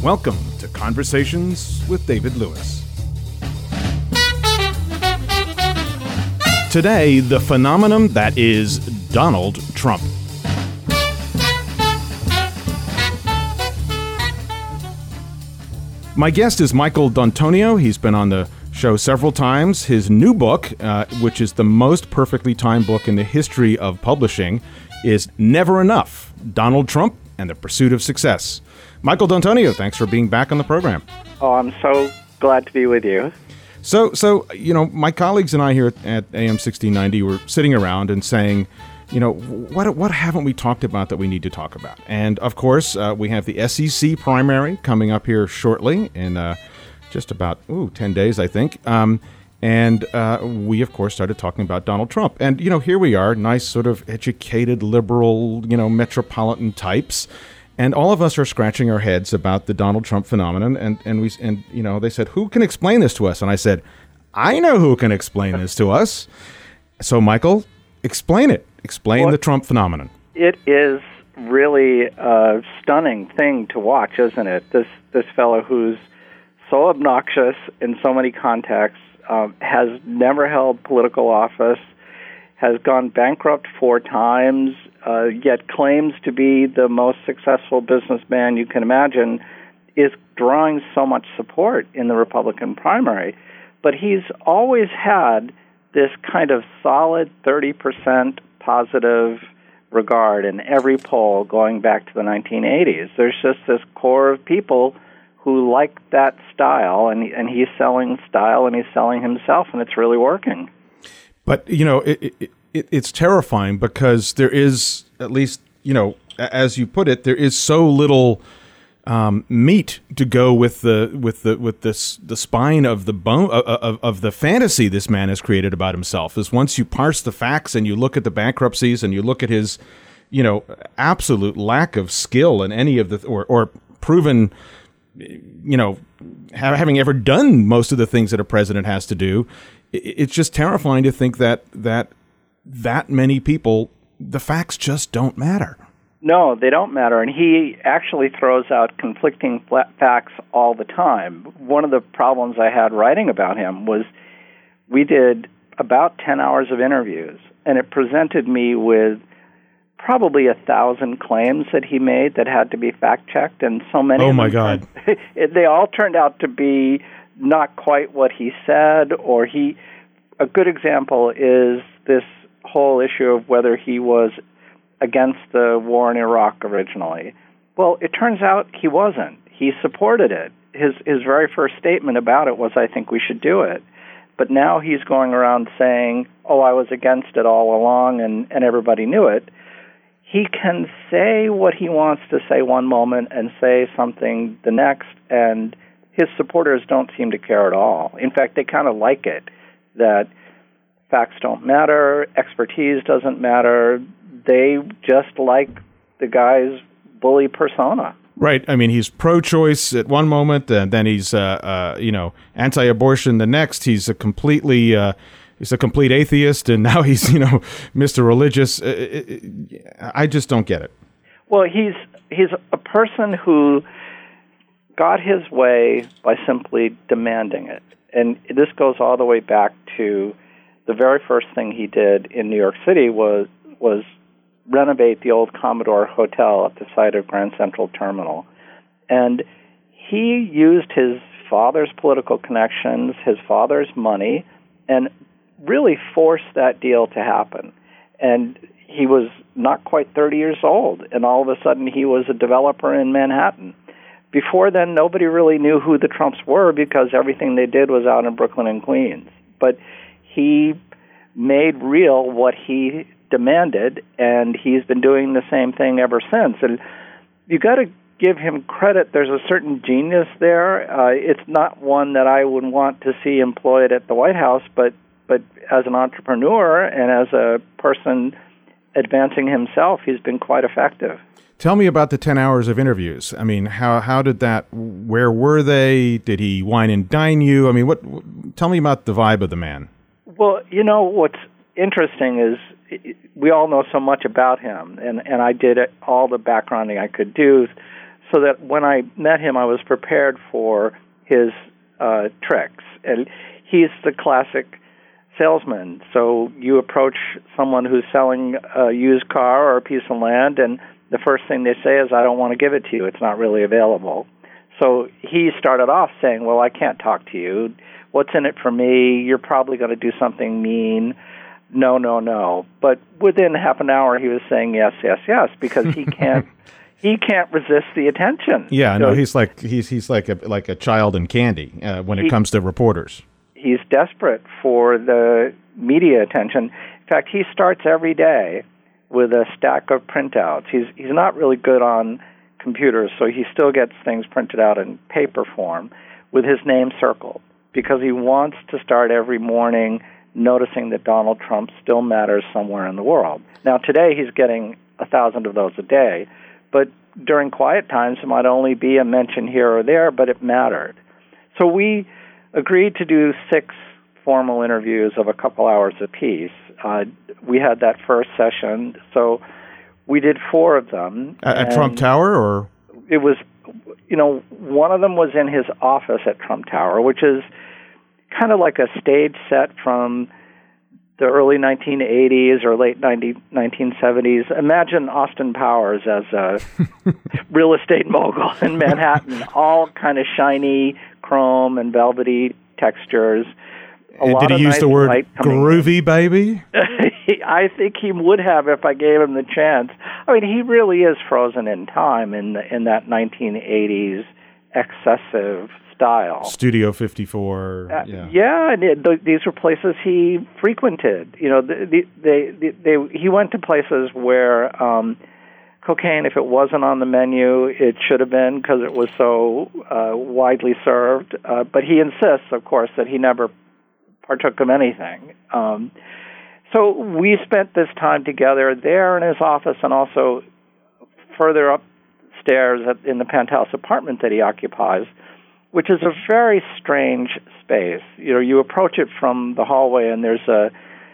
Welcome to Conversations with David Lewis. Today, the phenomenon that is Donald Trump. My guest is Michael D'Antonio. He's been on the show several times. His new book, which is the most perfectly timed book in the history of publishing, is Never Enough, Donald Trump and the Pursuit of Success. Michael D'Antonio, thanks for being back on the program. Oh, I'm so glad to be with you. So my colleagues and I here at AM 1690 were sitting around and saying, what haven't we talked about that we need to talk about? And, of course, we have the SEC primary coming up here shortly in just about 10 days, I think. And we, of course, started talking about Donald Trump. And, here we are, nice sort of educated, liberal, metropolitan types. And all of us are scratching our heads about the Donald Trump phenomenon. And they said, who can explain this to us? And I said, I know who can explain this to us. So, Michael, explain it. Explain the Trump phenomenon. It is really a stunning thing to watch, isn't it? This fellow who's so obnoxious in so many contexts, has never held political office, has gone bankrupt 4 times, yet claims to be the most successful businessman you can imagine, is drawing so much support in the Republican primary. But he's always had this kind of solid 30% positive regard in every poll going back to the 1980s. There's just this core of people who like that style, and he's selling style, and he's selling himself, and it's really working. But, it's terrifying because there is, at least, as you put it, there is so little meat to go with the spine of the bone of the fantasy this man has created about himself. Is once you parse the facts and you look at the bankruptcies and you look at his, absolute lack of skill in any of the or proven, having ever done most of the things that a president has to do, it's just terrifying to think that many people, the facts just don't matter. No, they don't matter, and he actually throws out conflicting facts all the time. One of the problems I had writing about him was we did about 10 hours of interviews, and it presented me with probably 1,000 claims that he made that had to be fact-checked, and so many Oh, my God. They all turned out to be not quite what he said, or a good example is this whole issue of whether he was against the war in Iraq originally. Well, it turns out he wasn't. He supported it. His very first statement about it was, I think we should do it. But now he's going around saying, I was against it all along, and everybody knew it. He can say what he wants to say one moment and say something the next, and his supporters don't seem to care at all. In fact, they kind of like it, that facts don't matter, expertise doesn't matter. They just like the guy's bully persona. Right. I mean, he's pro-choice at one moment, and then he's, anti-abortion the next. He's a complete atheist, and now he's, Mr. Religious. I just don't get it. Well, he's a person who got his way by simply demanding it. And this goes all the way back to the very first thing he did in New York City was renovate the old Commodore Hotel at the site of Grand Central Terminal. And he used his father's political connections, his father's money, and really forced that deal to happen. And he was not quite 30 years old, and all of a sudden he was a developer in Manhattan. Before then, nobody really knew who the Trumps were because everything they did was out in Brooklyn and Queens. But he made real what he demanded, and he's been doing the same thing ever since. And you got to give him credit. There's a certain genius there. It's not one that I would want to see employed at the White House, but as an entrepreneur and as a person advancing himself, he's been quite effective. Tell me about the 10 hours of interviews. I mean, how did that, where were they? Did he wine and dine you? I mean, tell me about the vibe of the man. Well, what's interesting is we all know so much about him, and I did all the backgrounding I could do so that when I met him, I was prepared for his tricks. And he's the classic salesman. So you approach someone who's selling a used car or a piece of land, and the first thing they say is, I don't want to give it to you. It's not really available. So he started off saying, well, I can't talk to you. What's in it for me? You're probably going to do something mean. No, no, no. But within half an hour, he was saying yes, yes, yes, because he can't resist the attention. Yeah, no, he's like a child in candy when it comes to reporters. He's desperate for the media attention. In fact, he starts every day with a stack of printouts. He's not really good on computers, so he still gets things printed out in paper form with his name circled, because he wants to start every morning noticing that Donald Trump still matters somewhere in the world. Now, today he's getting 1,000 of those a day, but during quiet times it might only be a mention here or there, but it mattered. So we agreed to do 6 formal interviews of a couple hours apiece. We had that first session, so we did 4 of them. At Trump Tower, or? It was, one of them was in his office at Trump Tower, which is kind of like a stage set from the early 1980s or late 1970s. Imagine Austin Powers as a real estate mogul in Manhattan, all kind of shiny chrome and velvety textures. Did he use the word groovy, baby? I think he would have if I gave him the chance. I mean, he really is frozen in time in that 1980s excessive style. Studio 54. Yeah, and these were places he frequented. He went to places where cocaine, if it wasn't on the menu, it should have been, because it was so widely served. But he insists, of course, that he never partook of anything. So we spent this time together there in his office, and also further upstairs in the penthouse apartment that he occupies, which is a very strange space. You approach it from the hallway, and there's a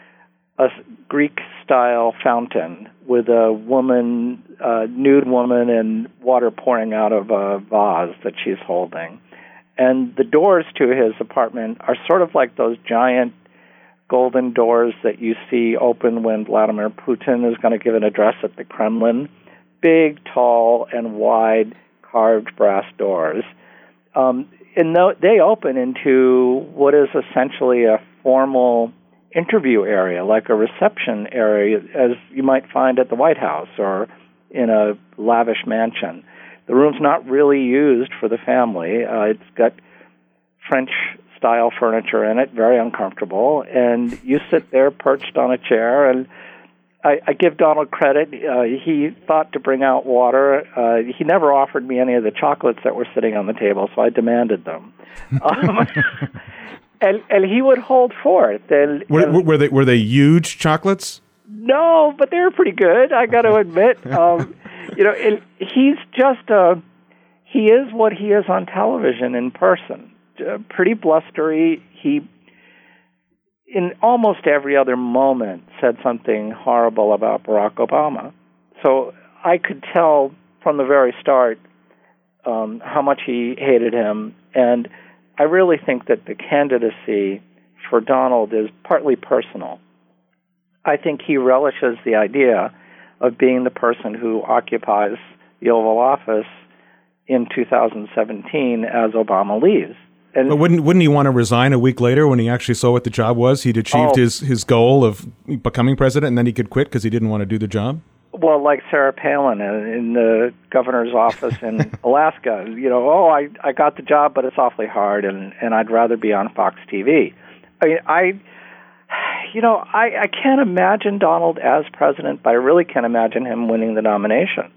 Greek-style fountain with a woman, nude woman, and water pouring out of a vase that she's holding. And the doors to his apartment are sort of like those giant golden doors that you see open when Vladimir Putin is going to give an address at the Kremlin. Big, tall, and wide carved brass doors. And they open into what is essentially a formal interview area, like a reception area, as you might find at the White House or in a lavish mansion. The room's not really used for the family. It's got French-style furniture in it, very uncomfortable, and you sit there perched on a chair, and I give Donald credit. He thought to bring out water. He never offered me any of the chocolates that were sitting on the table, so I demanded them. And he would hold forth. And were they huge chocolates? No, but they were pretty good, I got to admit. He's just he is what he is on television in person. Pretty blustery. He, in almost every other moment, said something horrible about Barack Obama. So I could tell from the very start how much he hated him. And I really think that the candidacy for Donald is partly personal. I think he relishes the idea of being the person who occupies the Oval Office in 2017 as Obama leaves. But wouldn't he want to resign a week later when he actually saw what the job was? He'd achieved his goal of becoming president, and then he could quit because he didn't want to do the job? Well, like Sarah Palin in the governor's office in Alaska. I got the job, but it's awfully hard, and I'd rather be on Fox TV. I can't imagine Donald as president, but I really can't imagine him winning the nomination.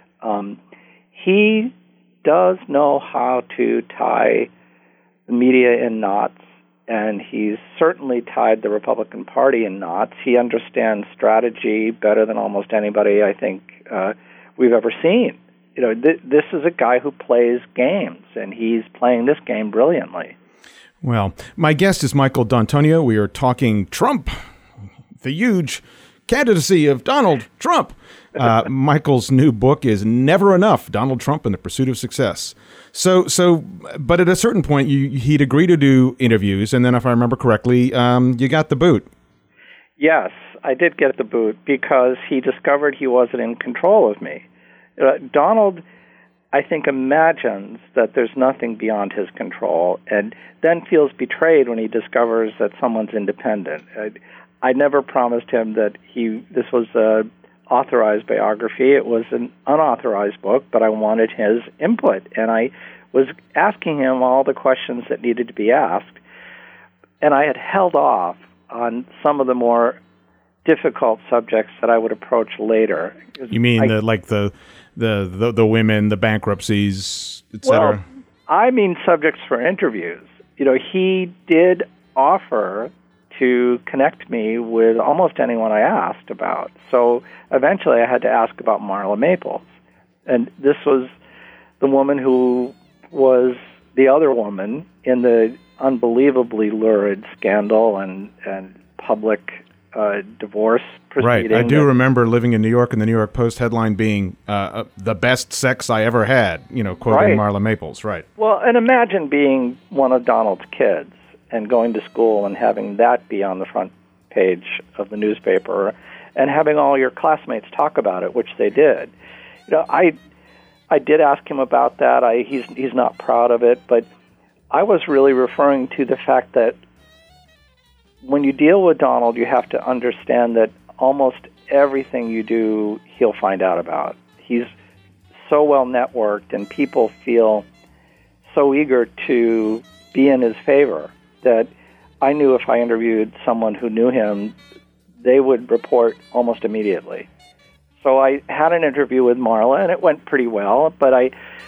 He does know how to tie the media in knots, and he's certainly tied the Republican Party in knots. He understands strategy better than almost anybody I think we've ever seen. This is a guy who plays games, and he's playing this game brilliantly. Well, my guest is Michael D'Antonio. We are talking Trump, the huge candidacy of Donald Trump. Michael's new book is Never Enough, Donald Trump and the Pursuit of Success. But at a certain point, he'd agree to do interviews, and then if I remember correctly, you got the boot. Yes, I did get the boot because he discovered he wasn't in control of me. Donald, I think, imagines that there's nothing beyond his control and then feels betrayed when he discovers that someone's independent. I never promised him that this was an authorized biography. It was an unauthorized book, but I wanted his input, and I was asking him all the questions that needed to be asked, and I had held off on some of the more difficult subjects that I would approach later. You mean the women, the bankruptcies, etc.? Well, I mean subjects for interviews. He did offer to connect me with almost anyone I asked about. So eventually I had to ask about Marla Maples. And this was the woman who was the other woman in the unbelievably lurid scandal and public divorce proceeding. Right. I do remember living in New York and the New York Post headline being the best sex I ever had, quoting Marla Maples. Right. Well, and imagine being one of Donald's kids and going to school and having that be on the front page of the newspaper and having all your classmates talk about it, which they did. I did ask him about that. He's not proud of it, but I was really referring to the fact that when you deal with Donald, you have to understand that almost everything you do, he'll find out about. He's so well networked, and people feel so eager to be in his favor that I knew if I interviewed someone who knew him, they would report almost immediately. So I had an interview with Marla, and it went pretty well, but I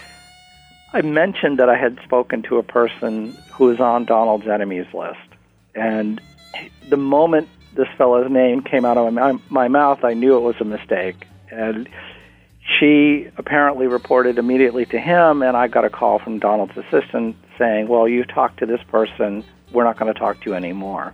mentioned that I had spoken to a person who was on Donald's enemies list. And the moment this fellow's name came out of my mouth, I knew it was a mistake. And she apparently reported immediately to him, and I got a call from Donald's assistant saying, well, you've talked to this person, we're not going to talk to you anymore.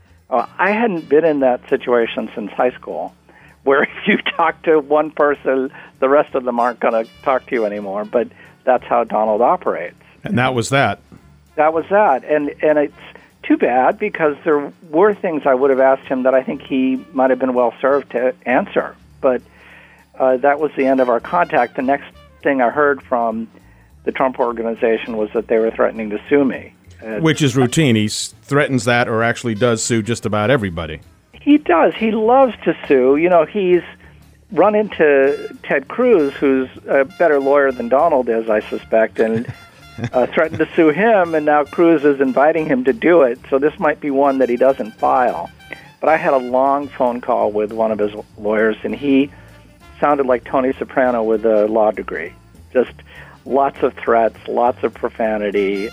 I hadn't been in that situation since high school, where if you talk to one person, the rest of them aren't going to talk to you anymore, but that's how Donald operates. And that was that. That was that. And it's too bad, because there were things I would have asked him that I think he might have been well served to answer. But that was the end of our contact. The next thing I heard from the Trump Organization was that they were threatening to sue me. Which is routine. He threatens that, or actually does sue just about everybody. He does. He loves to sue. He's run into Ted Cruz, who's a better lawyer than Donald is, I suspect, and threatened to sue him, and now Cruz is inviting him to do it. So this might be one that he doesn't file. But I had a long phone call with one of his lawyers, and he sounded like Tony Soprano with a law degree. Just lots of threats, lots of profanity.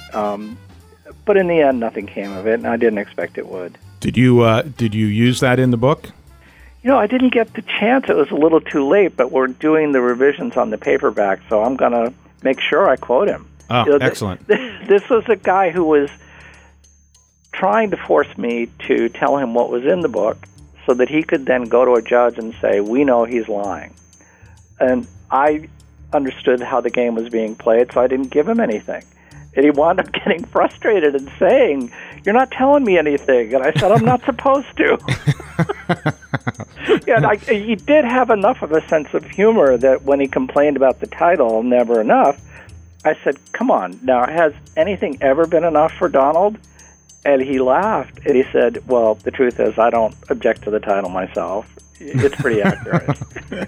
But in the end, nothing came of it, and I didn't expect it would. Did you use that in the book? I didn't get the chance. It was a little too late, but we're doing the revisions on the paperback, so I'm going to make sure I quote him. Oh, excellent. This was a guy who was trying to force me to tell him what was in the book so that he could then go to a judge and say, we know he's lying. And I understood how the game was being played, so I didn't give him anything. And he wound up getting frustrated and saying, you're not telling me anything. And I said, I'm not supposed to. He did have enough of a sense of humor that when he complained about the title, Never Enough, I said, come on, now, has anything ever been enough for Donald? And he laughed, and he said, well, the truth is, I don't object to the title myself. It's pretty accurate.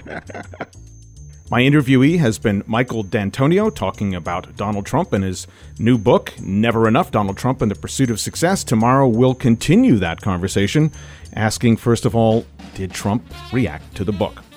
My interviewee has been Michael D'Antonio, talking about Donald Trump and his new book, Never Enough, Donald Trump and the Pursuit of Success. Tomorrow we'll continue that conversation, asking, first of all, did Trump react to the book?